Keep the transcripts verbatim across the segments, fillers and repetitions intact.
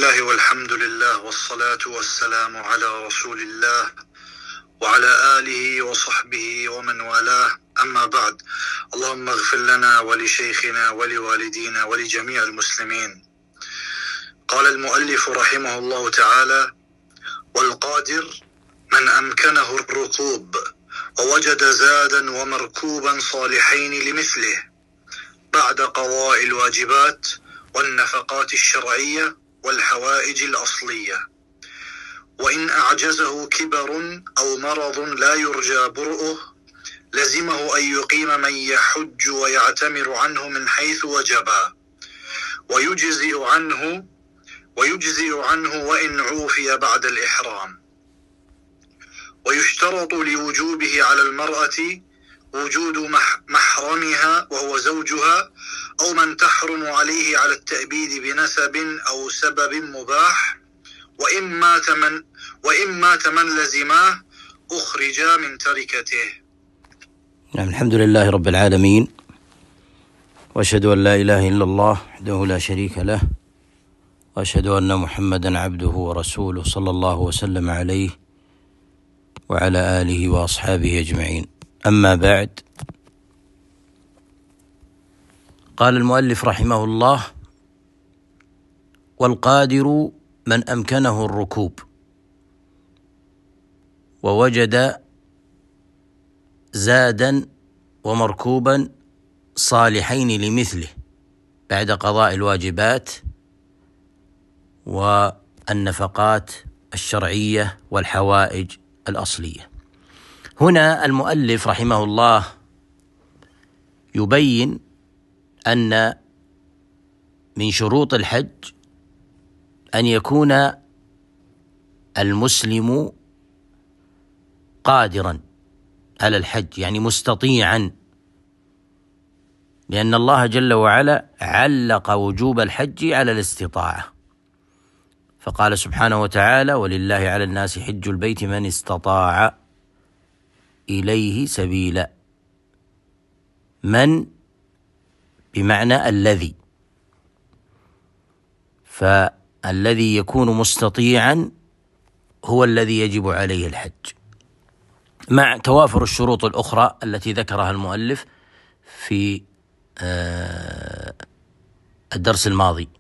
الله والحمد لله والصلاة والسلام على رسول الله وعلى آله وصحبه ومن والاه، أما بعد. اللهم اغفر لنا ولشيخنا ولوالدينا ولجميع المسلمين. قال المؤلف رحمه الله تعالى: والقادر من أمكنه الركوب ووجد زادا ومركوبا صالحين لمثله بعد قضاء الواجبات والنفقات الشرعية والحوائج الأصلية، وإن أعجزه كبر أو مرض لا يرجى برؤه لزمه أن يقيم من يحج ويعتمر عنه من حيث وجبا، ويجزئ عنه ويجزئ عنه وإن عوفي بعد الإحرام. ويشترط لوجوبه على المرأة وجود محرمها وهو زوجها أو من تحرم عليه على التأبيد بنسب أو سبب مباح، وإن مات من وإن مات من لزماه أخرجا من تركته. نعم، الحمد لله رب العالمين، وأشهد أن لا إله إلا الله وحده لا شريك له، وأشهد أن محمدا عبده ورسوله صلى الله وسلم عليه وعلى آله وأصحابه أجمعين. أما بعد، قال المؤلف رحمه الله: والقادر من أمكنه الركوب ووجد زادا ومركوبا صالحين لمثله بعد قضاء الواجبات والنفقات الشرعية والحوائج الأصلية. هنا المؤلف رحمه الله يبين أن من شروط الحج أن يكون المسلم قادرا على الحج، يعني مستطيعا، لأن الله جل وعلا علق وجوب الحج على الاستطاعة، فقال سبحانه وتعالى: ولله على الناس حج البيت من استطاع إليه سبيلا. من بمعنى الذي، فالذي يكون مستطيعا هو الذي يجب عليه الحج، مع توافر الشروط الأخرى التي ذكرها المؤلف في الدرس الماضي.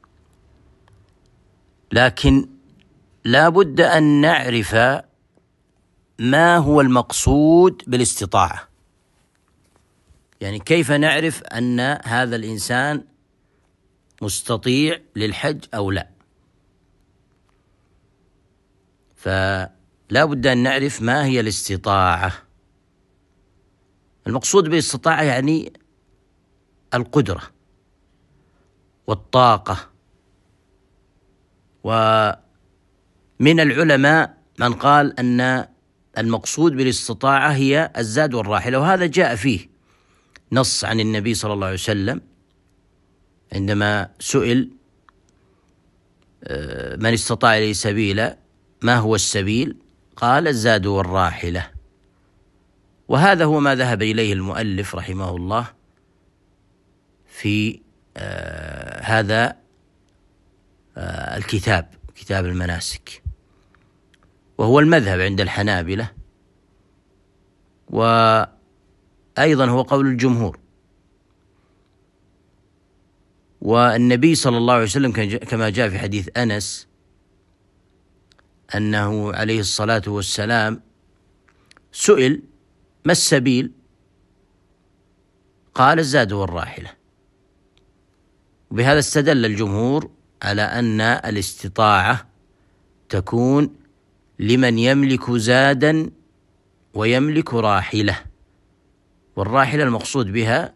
لكن لا بد أن نعرف ما هو المقصود بالاستطاعة، يعني كيف نعرف أن هذا الإنسان مستطيع للحج أو لا. فلا بد أن نعرف ما هي الاستطاعة. المقصود بالاستطاعة يعني القدرة والطاقة. ومن العلماء من قال أن المقصود بالاستطاعة هي الزاد والراحلة، وهذا جاء فيه نص عن النبي صلى الله عليه وسلم عندما سئل: من استطاع إليه سبيلا، ما هو السبيل؟ قال: الزاد والراحلة. وهذا هو ما ذهب إليه المؤلف رحمه الله في آه هذا آه الكتاب، كتاب المناسك، وهو المذهب عند الحنابلة، وأيضا هو قول الجمهور. والنبي صلى الله عليه وسلم كما جاء في حديث أنس أنه عليه الصلاة والسلام سئل: ما السبيل؟ قال: الزاد والراحلة. وبهذا استدل الجمهور على أن الاستطاعة تكون لمن يملك زادا ويملك راحلة، والراحلة المقصود بها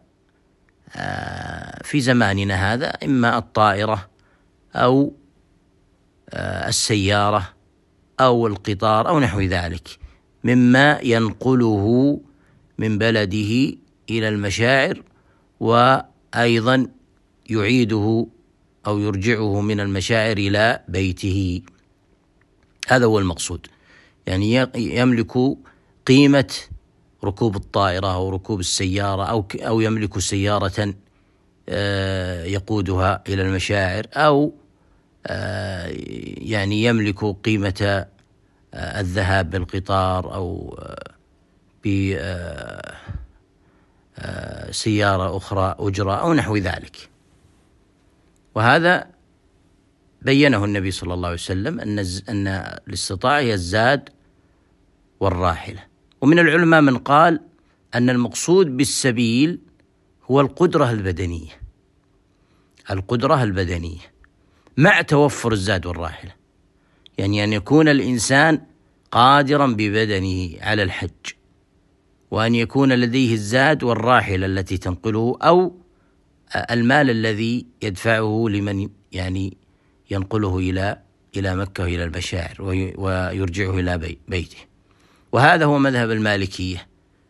في زماننا هذا إما الطائرة أو السيارة أو القطار أو نحو ذلك مما ينقله من بلده إلى المشاعر، وأيضا يعيده أو يرجعه من المشاعر إلى بيته. هذا هو المقصود، يعني يملك قيمة ركوب الطائرة أو ركوب السيارة، أو أو يملك سيارة يقودها إلى المشاعر، أو يعني يملك قيمة الذهاب بالقطار أو بسيارة أخرى أجرة أو نحو ذلك. وهذا بينه النبي صلى الله عليه وسلم أن أن الاستطاعة هي الزاد والراحلة. ومن العلماء من قال أن المقصود بالسبيل هو القدرة البدنية، القدرة البدنية مع توفر الزاد والراحلة، يعني أن يكون الإنسان قادرا ببدنه على الحج، وأن يكون لديه الزاد والراحلة التي تنقله، أو المال الذي يدفعه لمن يعني ينقله إلى إلى مكة وإلى المشاعر ويرجعه إلى بيته. وهذا هو مذهب المالكية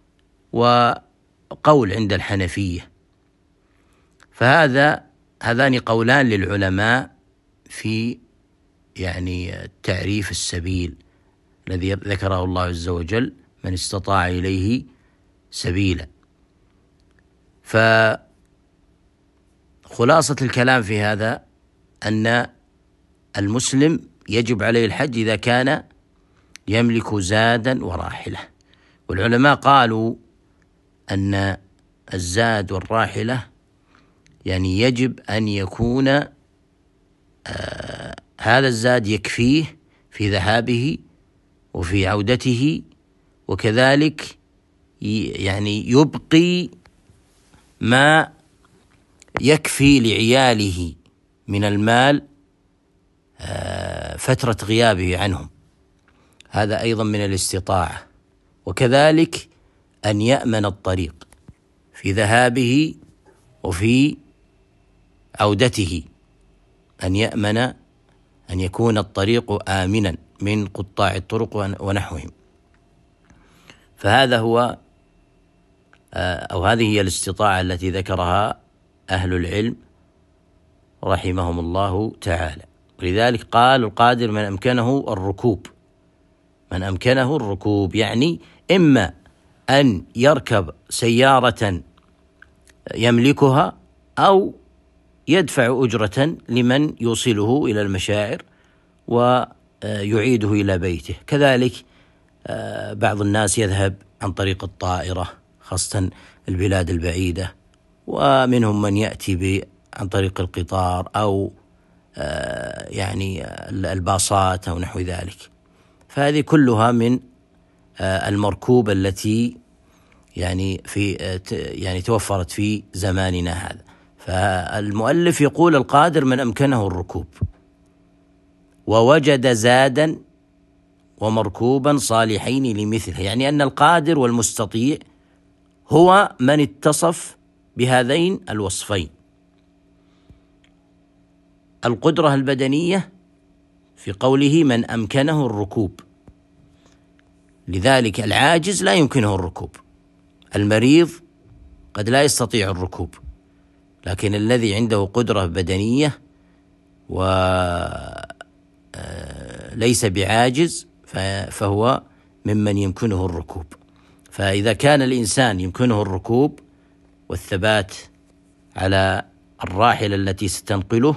وقول عند الحنفية. فهذا هذان قولان للعلماء في يعني تعريف السبيل الذي ذكره الله عز وجل: من استطاع إليه سبيلا. فخلاصة الكلام في هذا أن المسلم يجب عليه الحج إذا كان يملك زادا وراحلة. والعلماء قالوا أن الزاد والراحلة يعني يجب أن يكون آه هذا الزاد يكفيه في ذهابه وفي عودته، وكذلك يعني يبقي ما يكفي لعياله من المال آه فترة غيابه عنهم، هذا أيضا من الاستطاعة. وكذلك أن يأمن الطريق في ذهابه وفي عودته، أن يأمن أن يكون الطريق آمنا من قطاع الطرق ونحوهم. فهذا هو أو هذه هي الاستطاعة التي ذكرها أهل العلم رحمهم الله تعالى. ولذلك قال: القادر من أمكنه الركوب، من أمكنه الركوب يعني إما أن يركب سيارة يملكها أو يدفع أجرة لمن يوصله إلى المشاعر ويعيده إلى بيته. كذلك بعض الناس يذهب عن طريق الطائرة، خاصة البلاد البعيدة، ومنهم من يأتي عن طريق القطار أو يعني الباصات أو نحو ذلك. فهذه كلها من المركوب التي يعني في يعني توفرت في زماننا هذا. فالمؤلف يقول: القادر من أمكنه الركوب ووجد زادا ومركوبا صالحين لمثله، يعني أن القادر والمستطيع هو من اتصف بهذين الوصفين: القدرة البدنية في قوله من أمكنه الركوب، لذلك العاجز لا يمكنه الركوب، المريض قد لا يستطيع الركوب، لكن الذي عنده قدرة بدنية وليس بعاجز فهو ممن يمكنه الركوب. فإذا كان الإنسان يمكنه الركوب والثبات على الراحلة التي ستنقله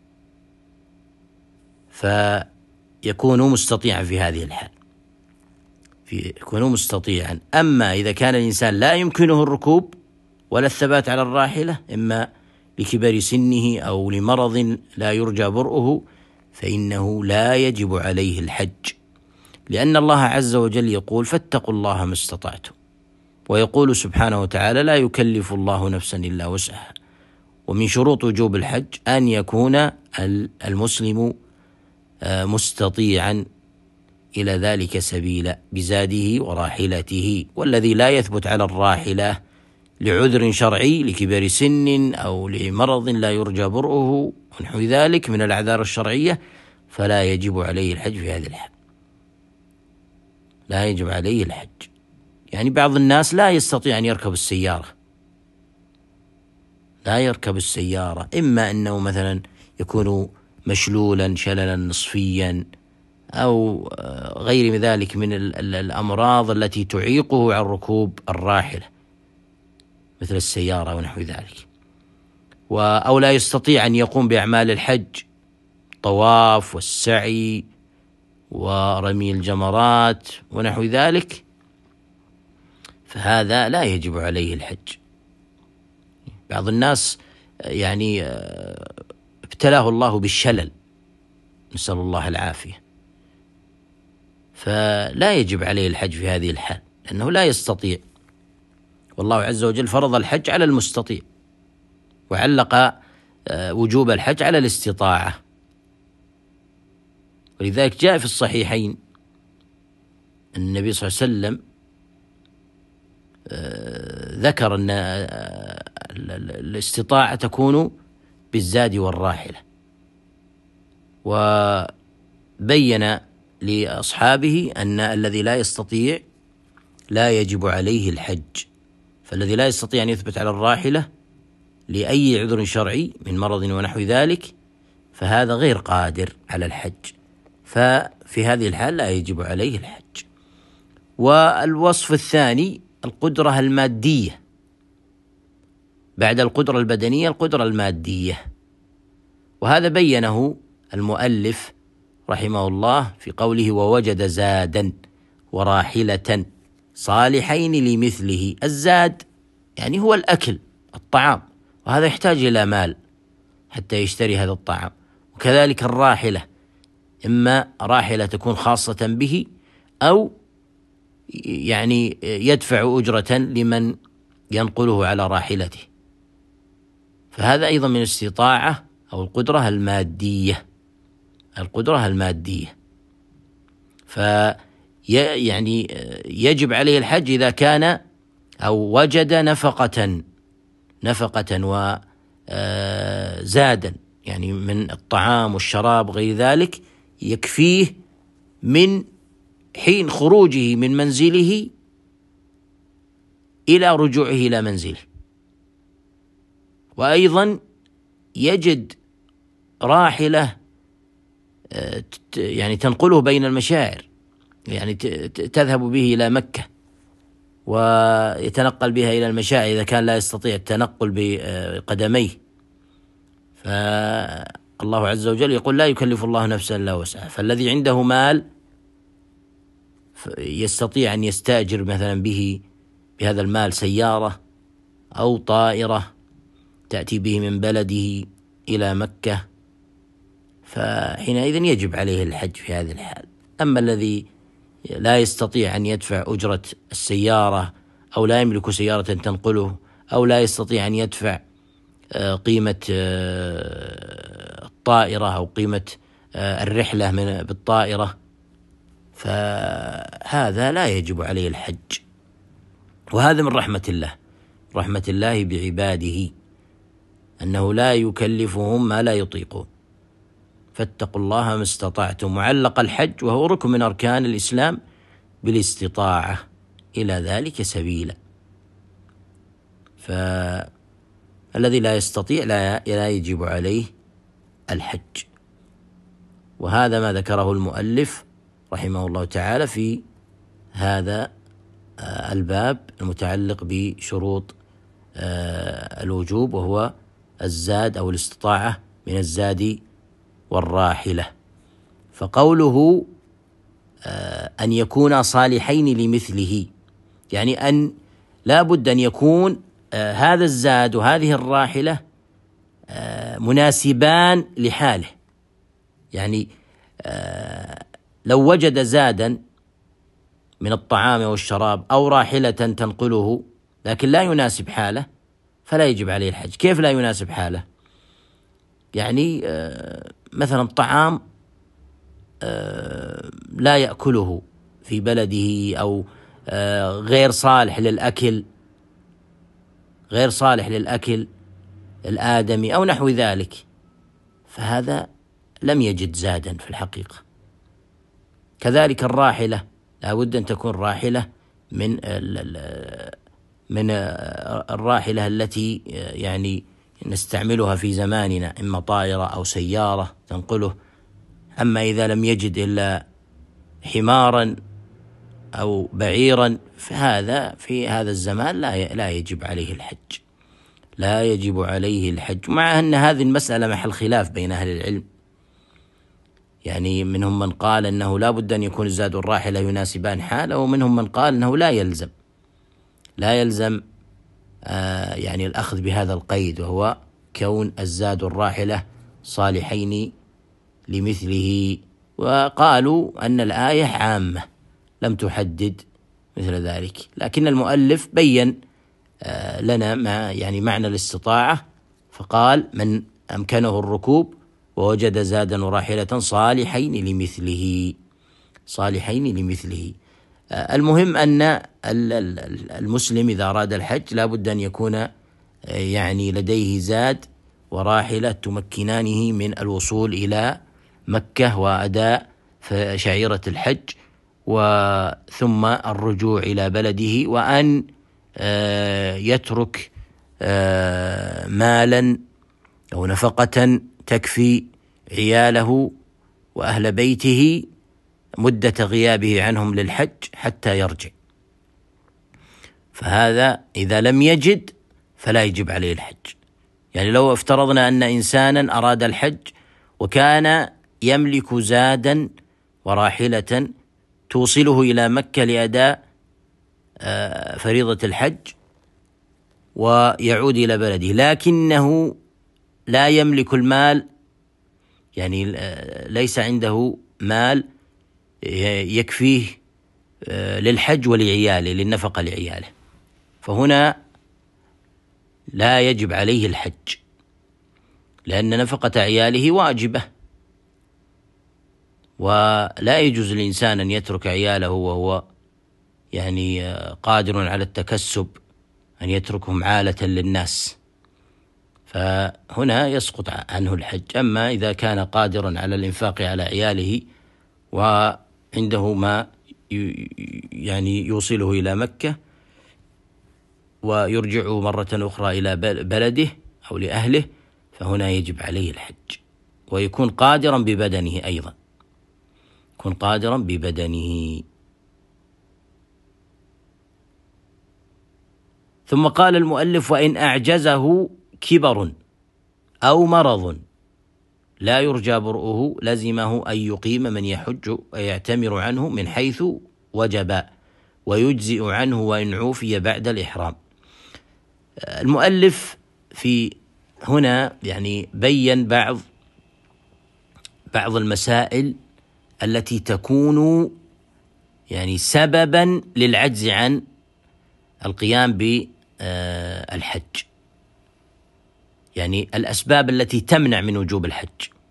فيكون مستطيعا في هذه الحال، يكون مستطيعا. أما إذا كان الإنسان لا يمكنه الركوب ولا الثبات على الراحلة، إما لكبر سنه أو لمرض لا يرجى برؤه، فإنه لا يجب عليه الحج، لأن الله عز وجل يقول: فاتقوا الله ما استطعتم، ويقول سبحانه وتعالى: لا يكلف الله نفسا إلا وسعها. ومن شروط وجوب الحج أن يكون المسلم مستطيعا إلى ذلك سبيلا بزاده وراحلته. والذي لا يثبت على الراحلة لعذر شرعي لكبر سن أو لمرض لا يرجى برؤه ونحو ذلك من الأعذار الشرعية فلا يجب عليه الحج في هذه الحال، لا يجب عليه الحج. يعني بعض الناس لا يستطيع أن يركب السيارة، لا يركب السيارة، إما أنه مثلا يكون مشلولا شللا نصفيا أو غير ذلك من الأمراض التي تعيقه عن ركوب الراحلة مثل السيارة ونحو ذلك، أو لا يستطيع أن يقوم بأعمال الحج الطواف والسعي ورمي الجمرات ونحو ذلك، فهذا لا يجب عليه الحج. بعض الناس يعني ابتلاه الله بالشلل، نسأل الله العافية، فلا يجب عليه الحج في هذه الحال لأنه لا يستطيع، والله عز وجل فرض الحج على المستطيع وعلق وجوب الحج على الاستطاعة. ولذلك جاء في الصحيحين أن النبي صلى الله عليه وسلم ذكر أن الاستطاعة تكون بالزاد والراحلة، وبين لأصحابه أن الذي لا يستطيع لا يجب عليه الحج. فالذي لا يستطيع أن يثبت على الراحلة لأي عذر شرعي من مرض ونحو ذلك فهذا غير قادر على الحج، ففي هذه الحال لا يجب عليه الحج. والوصف الثاني القدرة المادية، بعد القدرة البدنية القدرة المادية، وهذا بينه المؤلف رحمه الله في قوله ووجد زادا وراحلة صالحين لمثله. الزاد يعني هو الأكل الطعام، وهذا يحتاج إلى مال حتى يشتري هذا الطعام، وكذلك الراحلة إما راحلة تكون خاصة به أو يعني يدفع أجرة لمن ينقله على راحلته، فهذا أيضا من الاستطاعة أو القدرة المادية، القدرة المادية. فيعني يجب عليه الحج إذا كان أو وجد نفقة نفقة وزادا، يعني من الطعام والشراب غير ذلك يكفيه من حين خروجه من منزله إلى رجوعه إلى منزله. وأيضا يجد راحلة يعني تنقله بين المشاعر، يعني تذهب به إلى مكة ويتنقل بها إلى المشاعر إذا كان لا يستطيع التنقل بقدميه، فالله عز وجل يقول لا يكلف الله نفسا إلا وسعها. فالذي عنده مال يستطيع أن يستأجر مثلا به بهذا المال سيارة أو طائرة تأتي به من بلده إلى مكة، فحينئذ يجب عليه الحج في هذه الحال. أما الذي لا يستطيع أن يدفع أجرة السيارة أو لا يملك سيارة تنقله أو لا يستطيع أن يدفع قيمة الطائرة أو قيمة الرحلة من بالطائرة، فهذا لا يجب عليه الحج. وهذا من رحمة الله، رحمة الله بعباده أنه لا يكلفهم ما لا يطيقون، فاتقوا الله ما استطعتم. معلق الحج وهو ركن من أركان الإسلام بالاستطاعة إلى ذلك سبيلا، فالذي لا يستطيع لا يجب عليه الحج. وهذا ما ذكره المؤلف رحمه الله تعالى في هذا الباب المتعلق بشروط الوجوب، وهو الزاد أو الاستطاعة من الزاد والراحلة. فقوله أن يكون صالحين لمثله، يعني أن لا بد أن يكون هذا الزاد وهذه الراحلة مناسبان لحاله. يعني لو وجد زادا من الطعام والشراب أو راحلة تنقله لكن لا يناسب حاله فلا يجب عليه الحج. كيف لا يناسب حاله؟ يعني مثلا طعام لا يأكله في بلده أو غير صالح للأكل غير صالح للأكل الآدمي أو نحو ذلك، فهذا لم يجد زادا في الحقيقة. كذلك الراحلة لا بد أن تكون راحلة من من الراحلة التي يعني نستعملها في زماننا، إما طائرة أو سيارة تنقله. أما إذا لم يجد إلا حمارا أو بعيرا فهذا في هذا الزمان لا لا يجب عليه الحج، لا يجب عليه الحج، مع أن هذه المسألة محل خلاف بين أهل العلم، يعني منهم من قال أنه لا بد أن يكون الزاد والراحلة يناسبان حاله، ومنهم من قال أنه لا يلزم لا يلزم آه يعني الأخذ بهذا القيد، وهو كون الزاد والراحلة صالحين لمثله. وقالوا أن الآية عامة لم تحدد مثل ذلك، لكن المؤلف بين آه لنا ما يعني معنى الاستطاعة، فقال من أمكنه الركوب ووجد زادا وراحلة صالحين لمثله صالحين لمثله. آه المهم أن المسلم إذا أراد الحج لا بد أن يكون آه يعني لديه زاد وراحلة تمكنانه من الوصول إلى مكة وأداء شعيرة الحج، وثم الرجوع إلى بلده، وأن يترك مالا أو نفقة تكفي عياله وأهل بيته مدة غيابه عنهم للحج حتى يرجع. فهذا إذا لم يجد فلا يجب عليه الحج. يعني لو افترضنا أن إنسانا أراد الحج وكان يملك زادا وراحلة توصله إلى مكة لأداء فريضة الحج ويعود إلى بلده، لكنه لا يملك المال، يعني ليس عنده مال يكفيه للحج ولعياله، للنفقة لعياله، فهنا لا يجب عليه الحج، لأن نفقة عياله واجبة، ولا يجوز للإنسان أن يترك عياله وهو يعني قادر على التكسب، أن يتركهم عالة للناس، فهنا يسقط عنه الحج. أما إذا كان قادرا على الإنفاق على عياله وعنده ما يعني يوصله إلى مكة ويرجع مرة أخرى إلى بلده أو لأهله، فهنا يجب عليه الحج، ويكون قادرا ببدنه أيضا، يكون قادرا ببدنه. ثم قال المؤلف: وإن أعجزه كبر أو مرض لا يرجى برؤه لزمه أن يقيم من يحج ويعتمر عنه من حيث وجب، ويجزئ عنه وإن عوفي بعد الإحرام. المؤلف في هنا يعني بين بعض بعض المسائل التي تكون يعني سببا للعجز عن القيام بالحج، يعني الأسباب التي تمنع من وجوب الحج،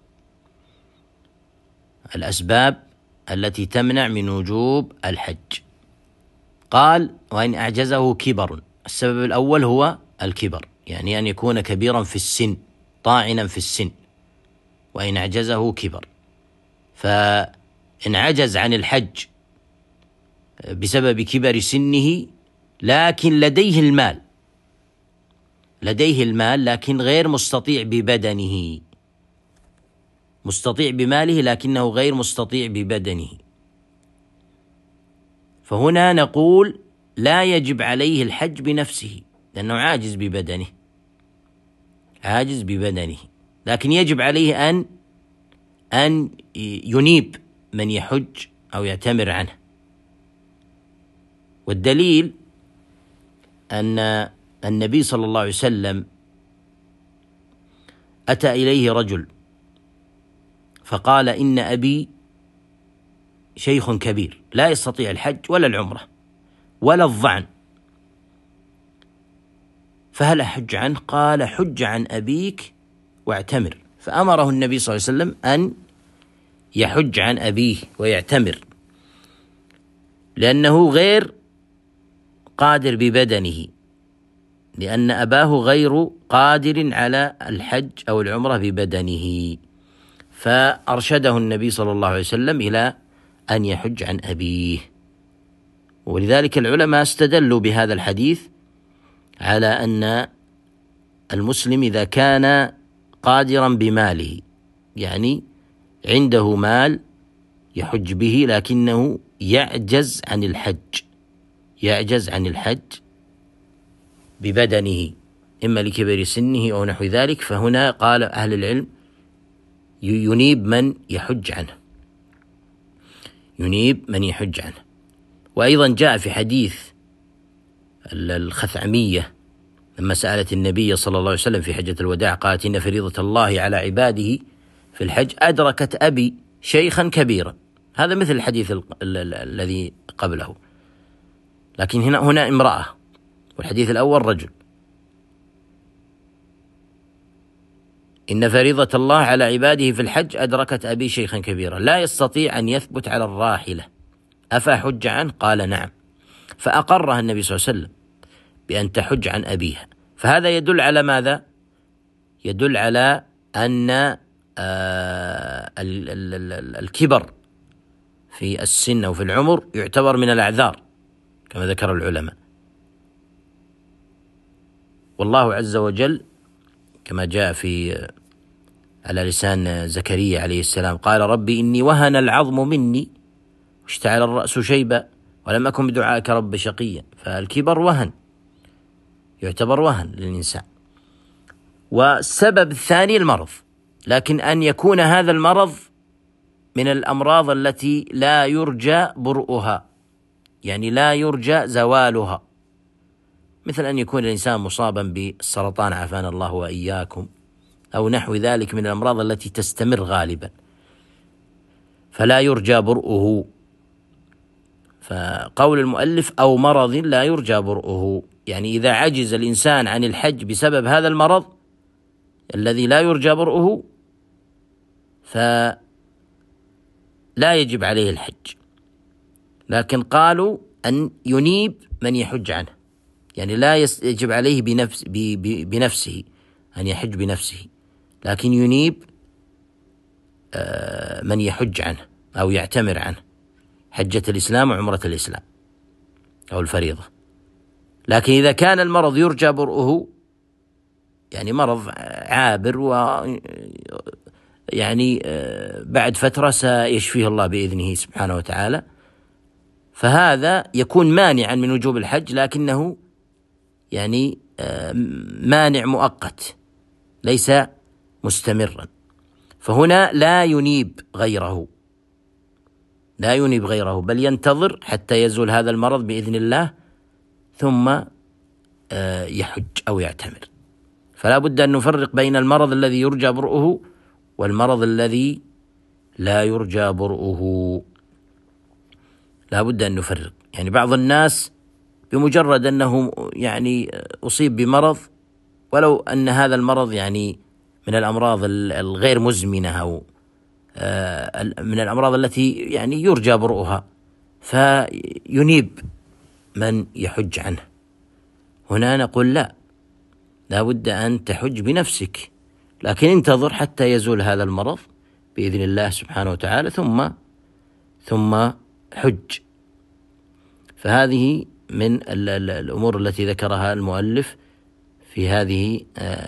الأسباب التي تمنع من وجوب الحج. قال: وإن أعجزه كبر. السبب الأول هو الكبر، يعني أن يكون كبيرا في السن، طاعنا في السن، وإن أعجزه كبر. فإن عجز عن الحج بسبب كبر سنه لكن لديه المال لديه المال لكن غير مستطيع ببدنه، مستطيع بماله لكنه غير مستطيع ببدنه، فهنا نقول لا يجب عليه الحج بنفسه، لأنه عاجز ببدنه عاجز ببدنه لكن يجب عليه أن أن ينيب من يحج أو يعتمر عنه. والدليل أن النبي صلى الله عليه وسلم أتى إليه رجل فقال: إن أبي شيخ كبير لا يستطيع الحج ولا العمرة ولا الظعن، فهل أحج عنه؟ قال: حج عن أبيك واعتمر. فأمره النبي صلى الله عليه وسلم أن يحج عن أبيه ويعتمر، لأنه غير قادر ببدنه، لأن أباه غير قادر على الحج أو العمرة ببدنه، فأرشده النبي صلى الله عليه وسلم إلى أن يحج عن أبيه. ولذلك العلماء استدلوا بهذا الحديث على أن المسلم إذا كان قادرا بماله، يعني عنده مال يحج به لكنه يعجز عن الحج يعجز عن الحج ببدنه إما لكبر سنه أو نحو ذلك، فهنا قال أهل العلم ينيب من يحج عنه. ينيب من يحج عنه. وأيضا جاء في حديث الخثعمية لما سألت النبي صلى الله عليه وسلم في حجة الوداع قالت: إن فريضة الله على عباده في الحج أدركت أبي شيخا كبيرا. هذا مثل الحديث الذي قبله، لكن هنا هنا امرأة، والحديث الأول رجل. إن فريضة الله على عباده في الحج أدركت أبي شيخا كبيرا لا يستطيع أن يثبت على الراحلة أفحج عنه؟ قال: نعم. فأقرها النبي صلى الله عليه وسلم بأن تحج عن أبيها. فهذا يدل على ماذا؟ يدل على أن آه الكبر في السن أو في العمر يعتبر من الأعذار كما ذكر العلماء. والله عز وجل كما جاء في على لسان زكريا عليه السلام قال: ربي إني وهن العظم مني واشتعل الرأس شيبا ولم أكن بدعائك رب شقيا. فالكبر وهن، يعتبر وهن للإنسان. والسبب الثاني المرض، لكن أن يكون هذا المرض من الأمراض التي لا يرجى برؤها، يعني لا يرجى زوالها، مثل أن يكون الإنسان مصابا بالسرطان عافانا الله وإياكم أو نحو ذلك من الأمراض التي تستمر غالبا، فلا يرجى برؤه. فقول المؤلف أو مرض لا يرجى برؤه، يعني إذا عجز الإنسان عن الحج بسبب هذا المرض الذي لا يرجى برؤه فلا يجب عليه الحج. لكن قالوا أن ينيب من يحج عنه، يعني لا يجب عليه بنفس بنفسه أن يحج بنفسه، لكن ينيب من يحج عنه أو يعتمر عنه حجة الإسلام وعمرة الإسلام أو الفريضة. لكن إذا كان المرض يرجى برؤه، يعني مرض عابر و يعني بعد فترة سيشفيه الله بإذنه سبحانه وتعالى، فهذا يكون مانعا من وجوب الحج، لكنه يعني مانع مؤقت ليس مستمرا. فهنا لا ينيب غيره، لا ينيب غيره، بل ينتظر حتى يزول هذا المرض بإذن الله ثم يحج أو يعتمر. فلا بد أن نفرق بين المرض الذي يرجى برؤه والمرض الذي لا يرجى برؤه، لا بد أن نفرق. يعني بعض الناس بمجرد أنه يعني أصيب بمرض، ولو أن هذا المرض يعني من الأمراض الغير مزمنة أو من الأمراض التي يعني يرجى برؤها، فينيب من يحج عنه. هنا نقول لا، لا بد أن تحج بنفسك، لكن انتظر حتى يزول هذا المرض بإذن الله سبحانه وتعالى ثم ثم حج. فهذه من الأمور التي ذكرها المؤلف في هذه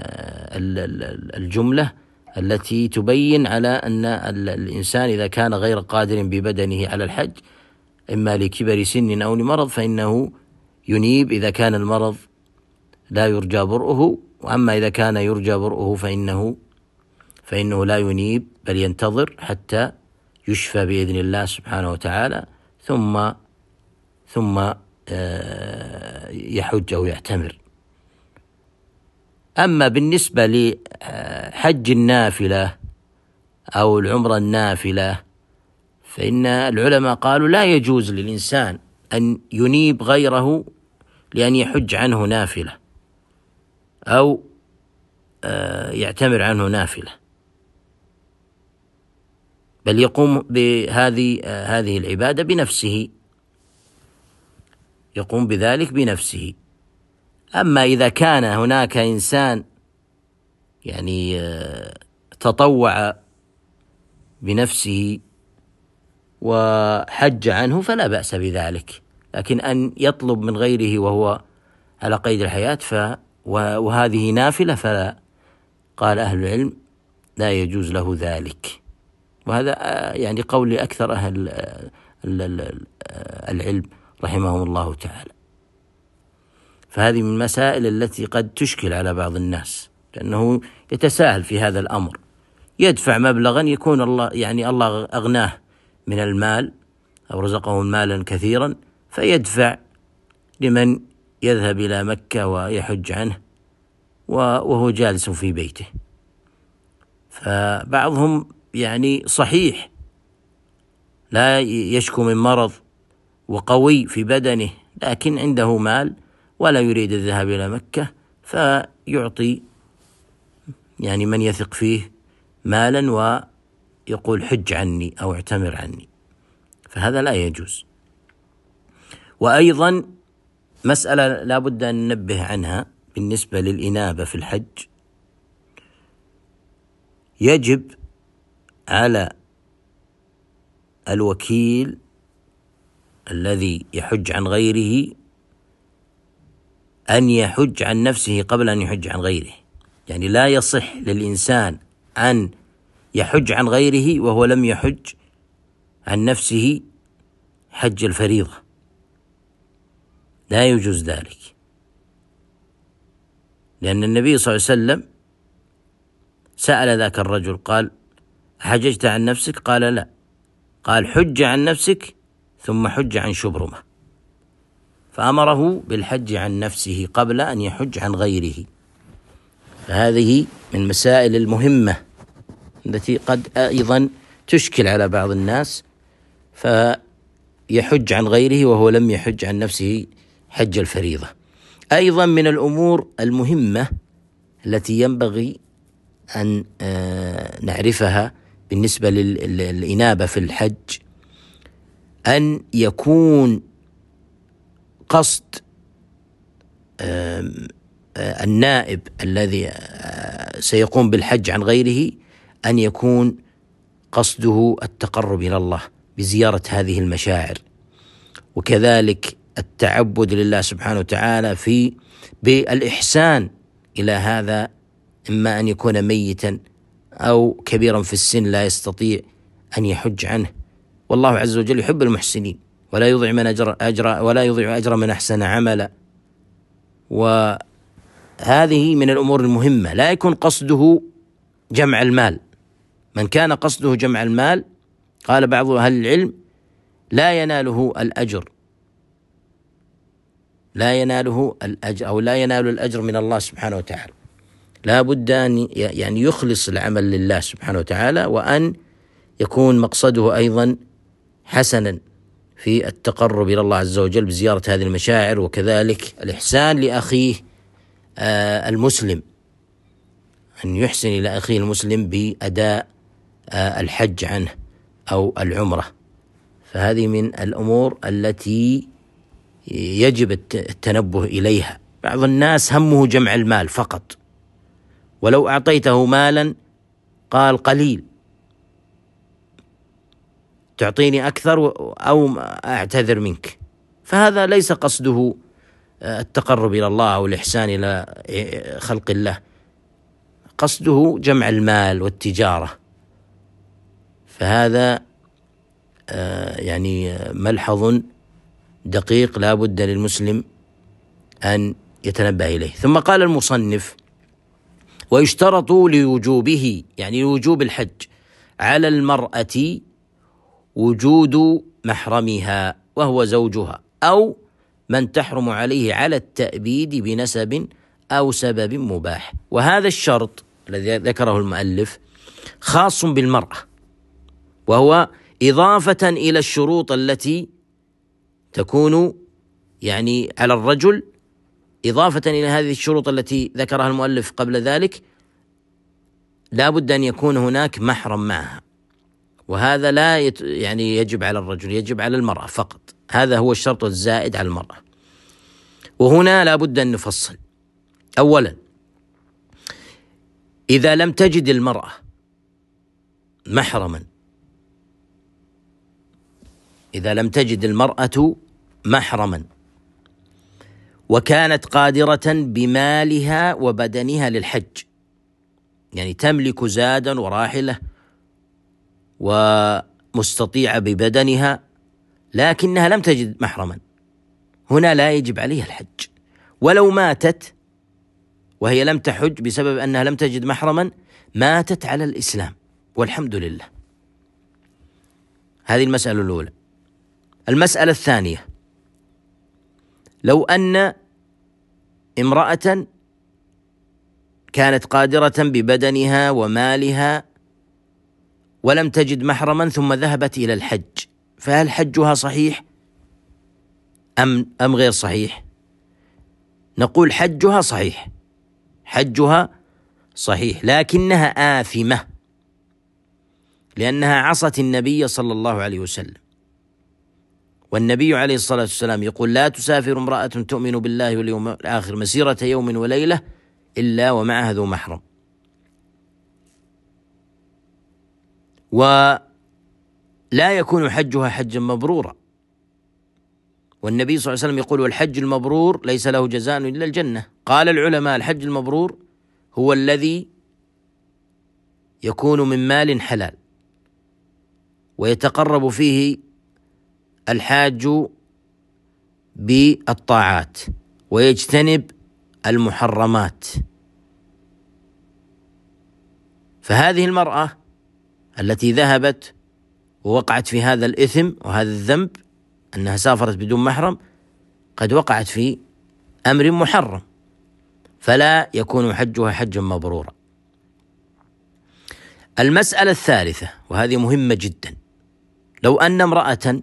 الجملة التي تبين على أن الإنسان إذا كان غير قادر ببدنه على الحج إما لكبر سن أو لمرض فإنه ينيب إذا كان المرض لا يرجى برؤه، وأما إذا كان يرجى برؤه فإنه فإنه لا ينيب بل ينتظر حتى يشفى بإذن الله سبحانه وتعالى ثم ثم يحج أو يعتمر. أما بالنسبة لحج النافلة أو العمرة النافلة فإن العلماء قالوا لا يجوز للإنسان أن ينيب غيره لأن يحج عنه نافلة أو يعتمر عنه نافلة، بل يقوم بهذه هذه العبادة بنفسه، يقوم بذلك بنفسه. أما إذا كان هناك إنسان يعني تطوع بنفسه وحج عنه فلا بأس بذلك، لكن أن يطلب من غيره وهو على قيد الحياة ف وهذه نافلة فلا، قال أهل العلم لا يجوز له ذلك. وهذا يعني قول أكثر أهل العلم رحمهم الله تعالى. فهذه من المسائل التي قد تشكل على بعض الناس، لأنه يتساهل في هذا الأمر، يدفع مبلغا يكون الله يعني الله أغناه من المال أو رزقه مالا كثيرا فيدفع لمن يذهب إلى مكة ويحج عنه وهو جالس في بيته. فبعضهم يعني صحيح لا يشكو من مرض وقوي في بدنه، لكن عنده مال ولا يريد الذهاب إلى مكة، فيعطي يعني من يثق فيه مالا ويقول حج عني أو اعتمر عني، فهذا لا يجوز. وأيضا مسألة لا بد أن ننبه عنها بالنسبة للإنابة في الحج، يجب على الوكيل الذي يحج عن غيره أن يحج عن نفسه قبل أن يحج عن غيره. يعني لا يصح للإنسان أن يحج عن غيره وهو لم يحج عن نفسه حج الفريضة، لا يجوز ذلك، لأن النبي صلى الله عليه وسلم سأل ذاك الرجل قال: حججت عن نفسك؟ قال: لا. قال: حج عن نفسك ثم حج عن شبرمة، فأمره بالحج عن نفسه قبل أن يحج عن غيره. فهذه من المسائل المهمة التي قد أيضا تشكل على بعض الناس، فيحج عن غيره وهو لم يحج عن نفسه حج الفريضة. أيضا من الأمور المهمة التي ينبغي أن نعرفها بالنسبة للإنابة في الحج أن يكون قصد النائب الذي سيقوم بالحج عن غيره أن يكون قصده التقرب إلى الله بزيارة هذه المشاعر، وكذلك التعبد لله سبحانه وتعالى في بالإحسان إلى هذا، إما أن يكون ميتا أو كبيرا في السن لا يستطيع أن يحج عنه، والله عز وجل يحب المحسنين ولا يضيع من أجر, أجر ولا يضيع أجر من أحسن عملا. وهذه من الأمور المهمة. لا يكون قصده جمع المال. من كان قصده جمع المال قال بعض أهل العلم لا يناله الأجر لا يناله الأجر أو لا ينال الأجر من الله سبحانه وتعالى. لا بد أن يعني يخلص العمل لله سبحانه وتعالى، وأن يكون مقصده أيضا حسنا في التقرب إلى الله عز وجل بزيارة هذه المشاعر، وكذلك الإحسان لأخيه آه المسلم، أن يحسن إلى أخيه المسلم بأداء آه الحج عنه أو العمرة. فهذه من الأمور التي يجب التنبه إليها. بعض الناس همه جمع المال فقط، ولو أعطيته مالا قال قليل، تعطيني أكثر أو أعتذر منك، فهذا ليس قصده التقرب إلى الله أو الإحسان إلى خلق الله، قصده جمع المال والتجارة. فهذا يعني ملحظ دقيق لا بد للمسلم أن يتنبه إليه. ثم قال المصنف: ويشترط لوجوبه، يعني لوجوب الحج على المرأة وجود محرمها وهو زوجها أو من تحرم عليه على التأبيد بنسب أو سبب مباح. وهذا الشرط الذي ذكره المؤلف خاص بالمرأة، وهو إضافة إلى الشروط التي تكون يعني على الرجل، إضافة إلى هذه الشروط التي ذكرها المؤلف قبل ذلك، لا بد أن يكون هناك محرم معها، وهذا لا يت... يعني يجب على الرجل، يجب على المرأة فقط. هذا هو الشرط الزائد على المرأة. وهنا لا بد أن نفصل. أولا، إذا لم تجد المرأة محرما إذا لم تجد المرأة محرما وكانت قادرة بمالها وبدنها للحج، يعني تملك زادا وراحلة ومستطيعة ببدنها، لكنها لم تجد محرما، هنا لا يجب عليها الحج. ولو ماتت وهي لم تحج بسبب أنها لم تجد محرما، ماتت على الإسلام والحمد لله. هذه المسألة الأولى. المسألة الثانية: لو أن امرأة كانت قادرة ببدنها ومالها ولم تجد محرما ثم ذهبت إلى الحج، فهل حجها صحيح أم أم غير صحيح؟ نقول حجها صحيح، حجها صحيح، لكنها آثمة، لأنها عصت النبي صلى الله عليه وسلم، والنبي عليه الصلاة والسلام يقول: لا تسافر امرأة تؤمن بالله واليوم الآخر مسيرة يوم وليلة إلا ومعها ذو محرم. ولا يكون حجها حجا مبرورا، والنبي صلى الله عليه وسلم يقول: والحج المبرور ليس له جزاء إلا الجنة. قال العلماء: الحج المبرور هو الذي يكون من مال حلال ويتقرب فيه الحاج بالطاعات ويجتنب المحرمات. فهذه المرأة التي ذهبت ووقعت في هذا الإثم وهذا الذنب أنها سافرت بدون محرم قد وقعت في أمر محرم، فلا يكون حجها حجا مبرورا. المسألة الثالثة، وهذه مهمة جدا: لو أن امرأة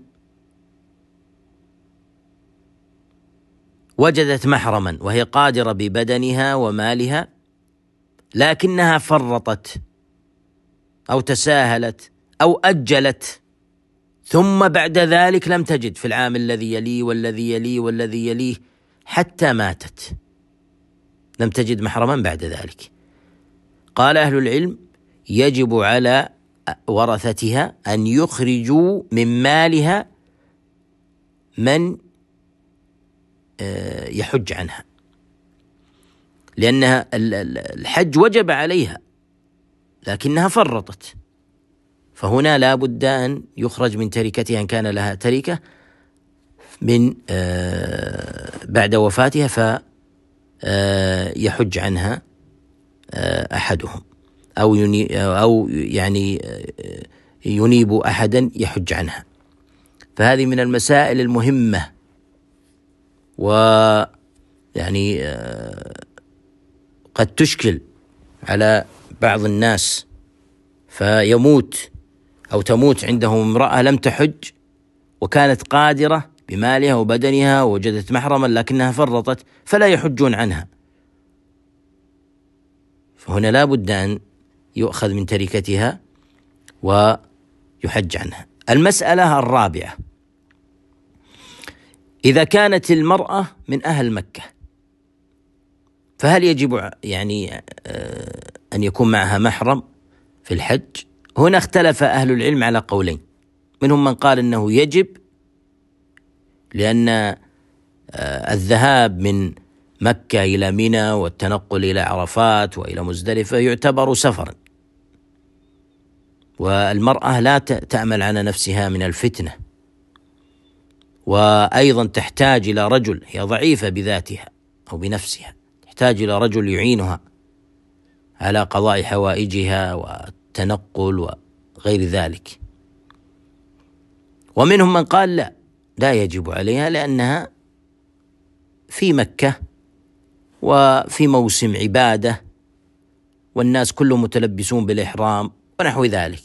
وجدت محرما وهي قادرة ببدنها ومالها، لكنها فرطت أو تساهلت أو أجلت، ثم بعد ذلك لم تجد في العام الذي يليه والذي يليه والذي يليه حتى ماتت، لم تجد محرما بعد ذلك. قال أهل العلم: يجب على ورثتها أن يخرجوا من مالها من يحج عنها، لأنها الحج وجب عليها لكنها فرطت، فهنا لا بد أن يخرج من تركتها إن كان لها تركة من بعد وفاتها فيحج عنها أحدهم، أو أو يعني ينيب أحدا يحج عنها. فهذه من المسائل المهمة، ويعني قد تشكل على بعض الناس، فيموت أو تموت عندهم امرأة لم تحج وكانت قادرة بمالها وبدنها ووجدت محرما لكنها فرطت، فلا يحجون عنها. فهنا لا بد أن يؤخذ من تركتها ويحج عنها. المسألة الرابعة: إذا كانت المرأة من أهل مكة، فهل يجب يعني أن يكون معها محرم في الحج؟ هنا اختلف أهل العلم على قولين، منهم من قال أنه يجب، لأن الذهاب من مكة إلى منى والتنقل إلى عرفات وإلى مزدلفة يعتبر سفرا، والمرأة لا تأمل على نفسها من الفتنة، وأيضا تحتاج إلى رجل، هي ضعيفة بذاتها أو بنفسها، تحتاج إلى رجل يعينها على قضاء حوائجها والتنقل وغير ذلك. ومنهم من قال لا لا يجب عليها، لأنها في مكة وفي موسم عبادة والناس كلهم متلبسون بالإحرام ونحو ذلك.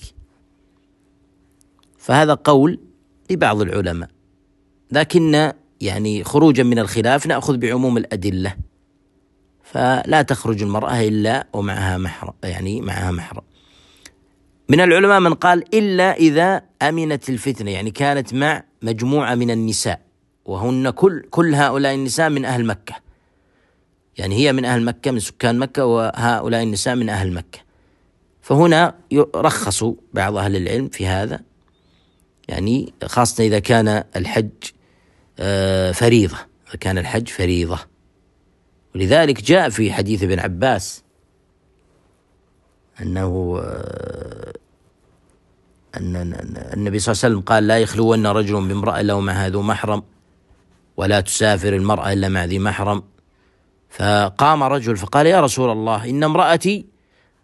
فهذا قول لبعض العلماء، لكن يعني خروجا من الخلاف نأخذ بعموم الأدلة، فلا تخرج المرأة إلا ومعها محرم، يعني معها محرم. من العلماء من قال إلا إذا أمنت الفتنة، يعني كانت مع مجموعة من النساء وهن كل كل هؤلاء النساء من أهل مكة، يعني هي من أهل مكة من سكان مكة وهؤلاء النساء من أهل مكة، فهنا يرخصوا بعض أهل العلم في هذا، يعني خاصة إذا كان الحج فريضة، إذا كان الحج فريضة. ولذلك جاء في حديث ابن عباس أنه أن النبي صلى الله عليه وسلم قال: لا يخلون رجل بامرأة إلا ومعها ذو محرم، ولا تسافر المرأة إلا مع ذي محرم. فقام رجل فقال: يا رسول الله، إن امرأتي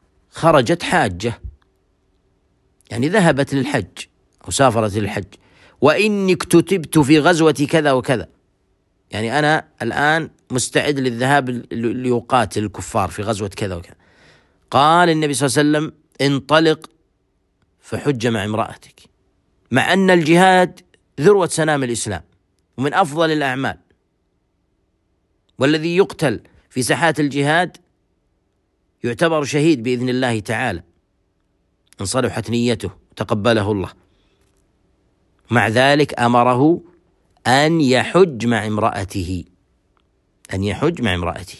خرجت حاجة، يعني ذهبت للحج أو سافرت للحج، وإني اكتتبت في غزوة كذا وكذا، يعني أنا الآن مستعد للذهاب ليقاتل الكفار في غزوة كذا وكذا. قال النبي صلى الله عليه وسلم: انطلق فحج مع امرأتك، مع أن الجهاد ذروة سنام الإسلام ومن أفضل الأعمال، والذي يقتل في ساحات الجهاد يعتبر شهيد بإذن الله تعالى إن صلحت نيته تقبله الله. مع ذلك أمره أن يحج مع امرأته، أن يحج مع امرأته.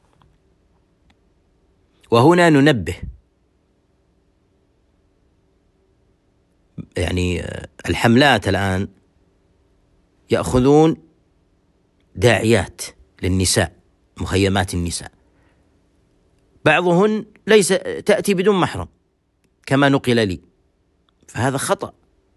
وهنا ننبه، يعني الحملات الآن يأخذون داعيات للنساء، مخيمات النساء، بعضهن ليس تأتي بدون محرم كما نقل لي، فهذا خطأ.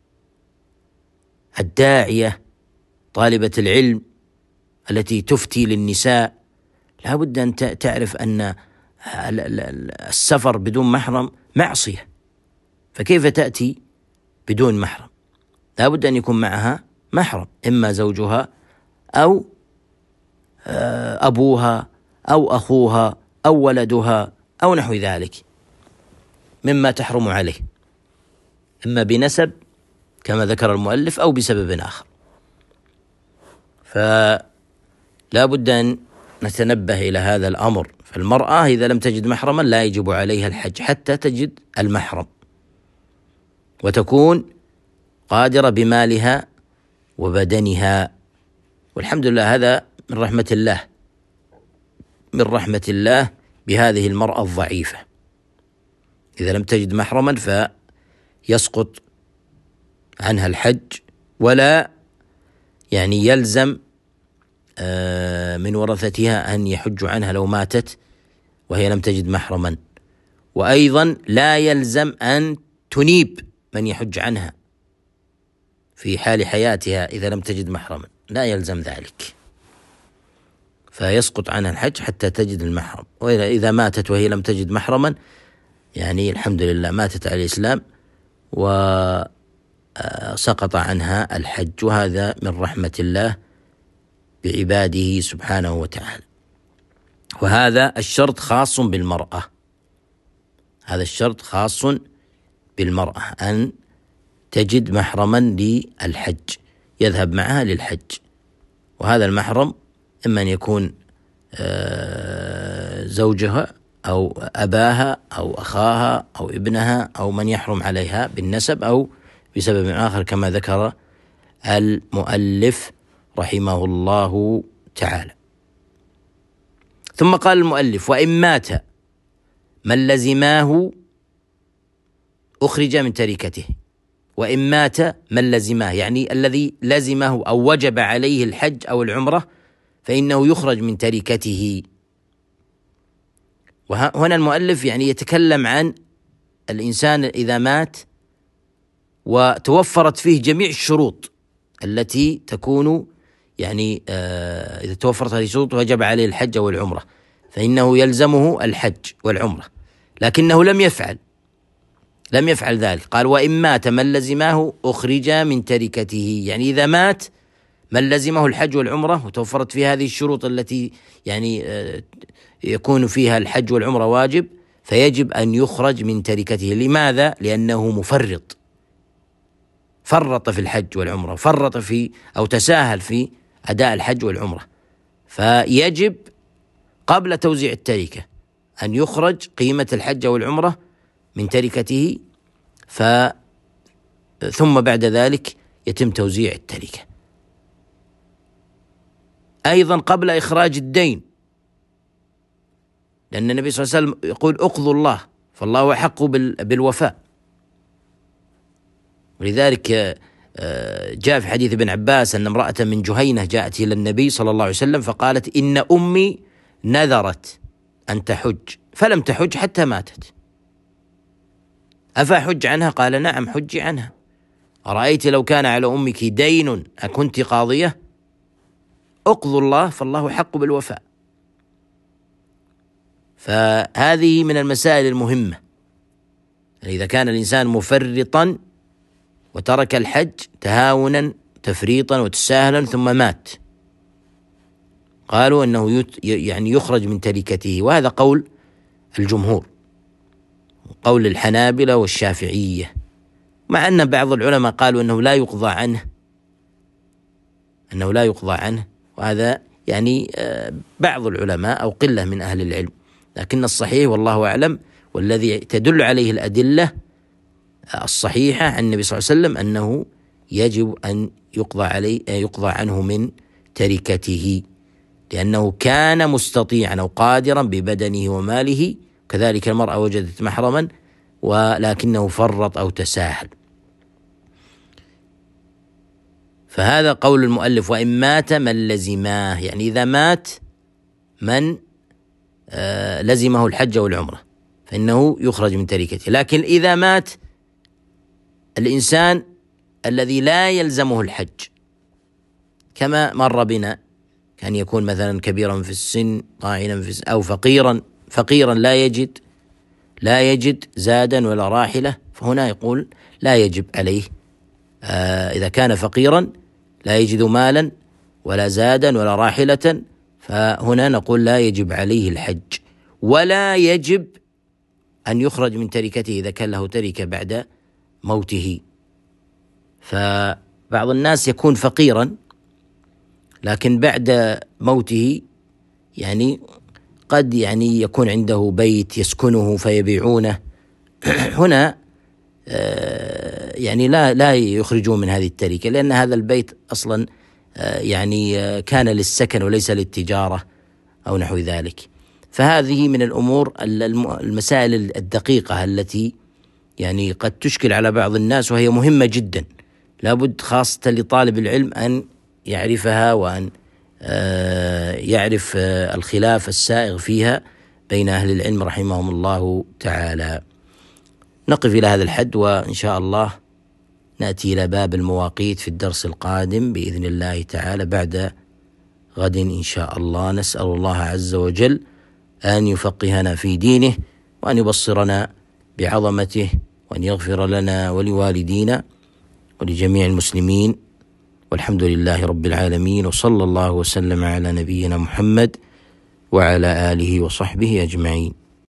الداعية طالبة العلم التي تفتي للنساء لا بد أن تعرف أن السفر بدون محرم معصية، فكيف تأتي بدون محرم؟ لا بد أن يكون معها محرم، إما زوجها أو أبوها أو أخوها أو ولدها أو نحو ذلك مما تحرم عليه، إما بنسب كما ذكر المؤلف أو بسبب آخر. فلا بد أن نتنبه إلى هذا الأمر. فالمرأة إذا لم تجد محرما لا يجب عليها الحج حتى تجد المحرم وتكون قادرة بمالها وبدنها. والحمد لله هذا من رحمة الله، من رحمة الله بهذه المرأة الضعيفة. إذا لم تجد محرما فيسقط عنها الحج، ولا يعني يلزم من ورثتها أن يحجوا عنها لو ماتت وهي لم تجد محرما. وأيضا لا يلزم أن تنيب من يحج عنها في حال حياتها إذا لم تجد محرما، لا يلزم ذلك، فيسقط عنها الحج حتى تجد المحرم. وإذا ماتت وهي لم تجد محرما يعني الحمد لله ماتت على الإسلام وسقط عنها الحج، وهذا من رحمة الله بعباده سبحانه وتعالى. وهذا الشرط خاص بالمرأة، هذا الشرط خاص بالمرأة أن تجد محرما للحج يذهب معها للحج. وهذا المحرم إما أن يكون زوجها أو أباها أو أخاها أو ابنها أو من يحرم عليها بالنسب أو بسبب آخر كما ذكر المؤلف رحمه الله تعالى. ثم قال المؤلف: وإن مات من لزماه أخرج من تركته. وإن مات من لزماه يعني الذي لزمه أو وجب عليه الحج أو العمرة فإنه يخرج من تركته. وهنا المؤلف يعني يتكلم عن الإنسان إذا مات وتوفرت فيه جميع الشروط التي تكون يعني آه إذا توفرت هذه الشروط وجب عليه الحج والعمرة فإنه يلزمه الحج والعمرة، لكنه لم يفعل لم يفعل ذلك. قال: وإن مات من لزماه أخرج من تركته، يعني إذا مات من لزمه الحج والعمرة وتوفرت فيه هذه الشروط التي يعني آه يكون فيها الحج والعمرة واجب فيجب أن يخرج من تركته. لماذا؟ لأنه مفرط، فرط في الحج والعمرة، فرط في أو تساهل في أداء الحج والعمرة، فيجب قبل توزيع التركة أن يخرج قيمة الحج والعمرة من تركته، ف ثم بعد ذلك يتم توزيع التركة. أيضا قبل إخراج الدين، لأن النبي صلى الله عليه وسلم يقول: اقضوا الله فالله أحق بالوفاء. ولذلك جاء في حديث ابن عباس أن امرأة من جهينة جاءت إلى النبي صلى الله عليه وسلم فقالت: إن أمي نذرت أن تحج فلم تحج حتى ماتت، أفأحج عنها؟ قال: نعم حجي عنها. أرأيت لو كان على أمك دين أكنت قاضية؟ اقضوا الله فالله حق بالوفاء. فهذه من المسائل المهمة، يعني إذا كان الإنسان مفرطا وترك الحج تهاونا تفريطا وتساهلا ثم مات، قالوا أنه يعني يخرج من تركته، وهذا قول الجمهور، قول الحنابلة والشافعية، مع أن بعض العلماء قالوا أنه لا يقضى عنه أنه لا يقضى عنه وهذا يعني بعض العلماء أو قلة من أهل العلم، لكن الصحيح والله أعلم والذي تدل عليه الأدلة الصحيحة عن النبي صلى الله عليه وسلم أنه يجب أن يقضى عليه يقضى عنه من تركته، لأنه كان مستطيعا أو قادرا ببدنه وماله، كذلك المرأة وجدت محرما ولكنه فرط أو تساهل. فهذا قول المؤلف: وإن مات من لزماه، يعني إذا مات من آه لزمه الحج والعمرة فإنه يخرج من تركته. لكن إذا مات الإنسان الذي لا يلزمه الحج، كما مر بنا، كان يكون مثلا كبيرا في السن طاعنا في السن أو فقيرا فقيرا لا يجد لا يجد زادا ولا راحلة، فهنا يقول لا يجب عليه. آه إذا كان فقيرا لا يجد مالا ولا زادا ولا راحلة، فهنا نقول لا يجب عليه الحج، ولا يجب أن يخرج من تركته إذا كان له تركة بعد موته. فبعض الناس يكون فقيرا لكن بعد موته يعني قد يعني يكون عنده بيت يسكنه فيبيعونه، هنا يعني لا لا يخرجون من هذه التركة، لأن هذا البيت أصلا يعني كان للسكن وليس للتجارة أو نحو ذلك. فهذه من الأمور المسائل الدقيقة التي يعني قد تشكل على بعض الناس، وهي مهمة جدا، لابد خاصة لطالب العلم أن يعرفها وأن يعرف الخلاف السائغ فيها بين أهل العلم رحمهم الله تعالى. نقف إلى هذا الحد، وإن شاء الله نأتي إلى باب المواقيت في الدرس القادم بإذن الله تعالى بعد غد إن شاء الله. نسأل الله عز وجل أن يفقهنا في دينه وأن يبصرنا بعظمته وأن يغفر لنا ولوالدينا ولجميع المسلمين، والحمد لله رب العالمين، وصلى الله وسلم على نبينا محمد وعلى آله وصحبه أجمعين.